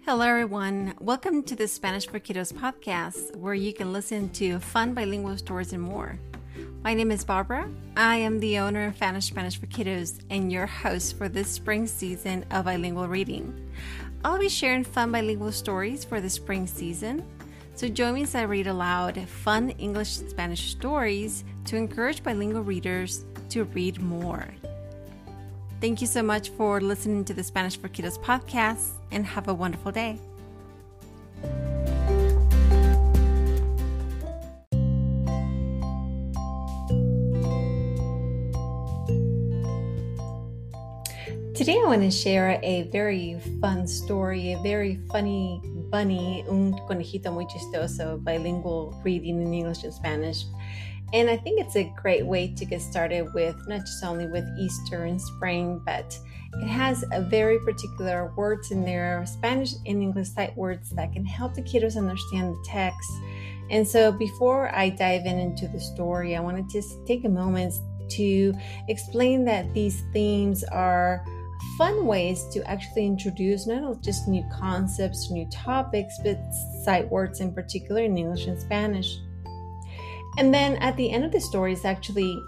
Hello, everyone. Welcome to the Spanish for Kiddos podcast, where you can listen to fun bilingual stories and more. My name is Barbara. I am the owner of Spanish for Kiddos and your host for this spring season of bilingual reading. I'll be sharing fun bilingual stories for the spring season. So join me as I read aloud fun English and Spanish stories to encourage bilingual readers to read more. Thank you so much for listening to the Spanish for Kiddos podcast and have a wonderful day. Today I want to share a very fun story, a very funny bunny, un conejito muy chistoso, bilingual reading in English and Spanish. And I think it's a great way to get started with not just only with Easter and spring, but it has a very particular words in there, Spanish and English sight words that can help the kiddos understand the text. And so before I dive into the story, I want to just take a moment to explain that these themes are fun ways to actually introduce not just new concepts, new topics, but sight words in particular in English and Spanish. And then at the end of the story, it actually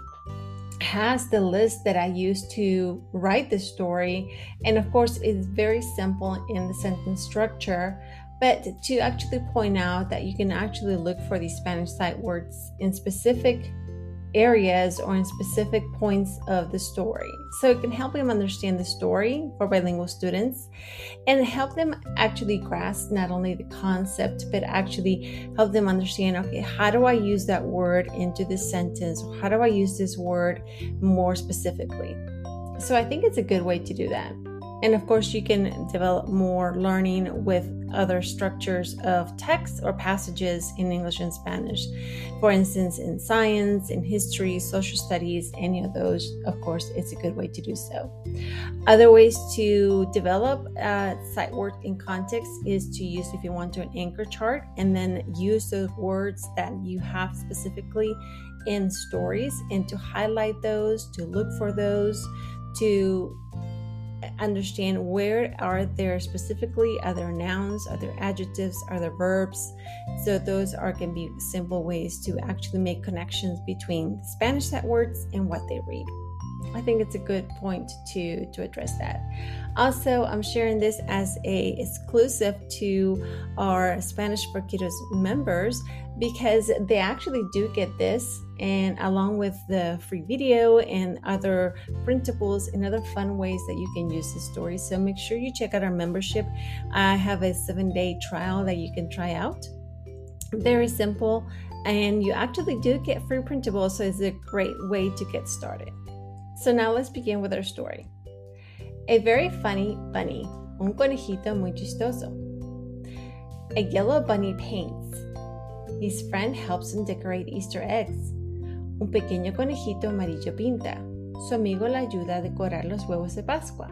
has the list that I used to write the story. And of course, it's very simple in the sentence structure, but to actually point out that you can actually look for these Spanish sight words in specific areas or in specific points of the story. So it can help them understand the story for bilingual students and help them actually grasp not only the concept, but actually help them understand, okay, how do I use that word into this sentence? How do I use this word more specifically? So I think it's a good way to do that. And of course, you can develop more learning with other structures of text or passages in English and Spanish. For instance, in science, in history, social studies, any of those, of course, it's a good way to do so. Other ways to develop sight word in context is to use, if you want to, an anchor chart and then use those words that you have specifically in stories and to highlight those, to look for those, to understand where are there specifically, are there nouns, are there adjectives, are there verbs. So those can be simple ways to actually make connections between the Spanish sight words and what they read. I think it's a good point to address that. Also, I'm sharing this as a exclusive to our Spanish for Kiddos members because they actually do get this, and along with the free video and other printables and other fun ways that you can use this story. So make sure you check out our membership. I have a 7-day trial that you can try out. Very simple, and you actually do get free printables, so it's a great way to get started. So now let's begin with our story. A very funny bunny, un conejito muy chistoso. A yellow bunny paints. His friend helps him decorate Easter eggs. Un pequeño conejito amarillo pinta. Su amigo le ayuda a decorar los huevos de Pascua.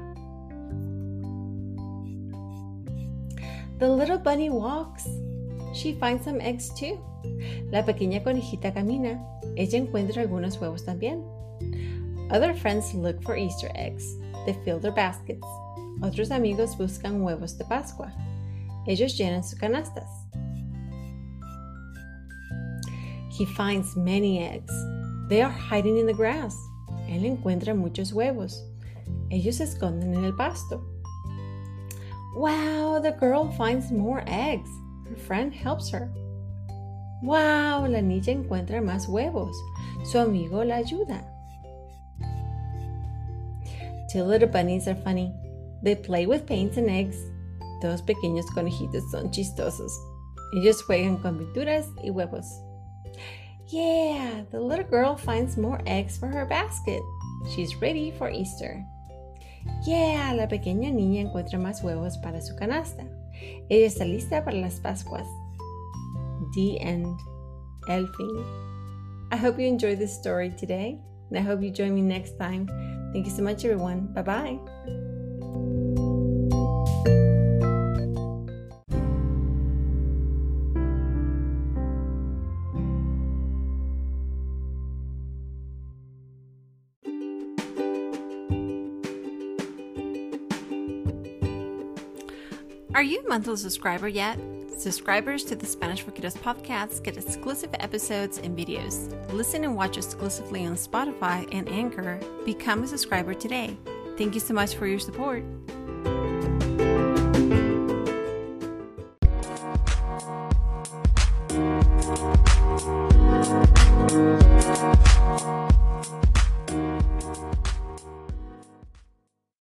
The little bunny walks. She finds some eggs too. La pequeña conejita camina. Ella encuentra algunos huevos también. Other friends look for Easter eggs. They fill their baskets. Otros amigos buscan huevos de Pascua. Ellos llenan sus canastas. He finds many eggs. They are hiding in the grass. Él encuentra muchos huevos. Ellos se esconden en el pasto. Wow, the girl finds more eggs. Her friend helps her. Wow, la niña encuentra más huevos. Su amigo la ayuda. Two little bunnies are funny. They play with paints and eggs. Dos pequeños conejitos son chistosos. Ellos juegan con pinturas y huevos. Yeah, the little girl finds more eggs for her basket. She's ready for Easter. Yeah, la pequeña niña encuentra más huevos para su canasta. Ella está lista para las Pascuas. The end. El fin. I hope you enjoyed this story today, and I hope you join me next time. Thank you so much, everyone. Bye-bye. Are you a monthly subscriber yet? Subscribers to the Spanish for Kiddos podcast get exclusive episodes and videos. Listen and watch exclusively on Spotify and Anchor. Become a subscriber today. Thank you so much for your support.